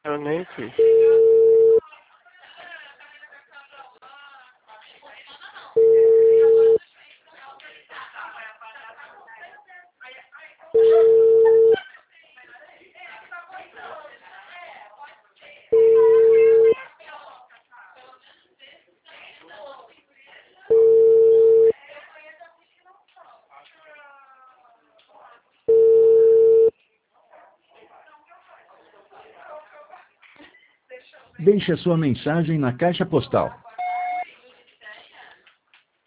Eu nem fiz. Deixe a sua mensagem na caixa postal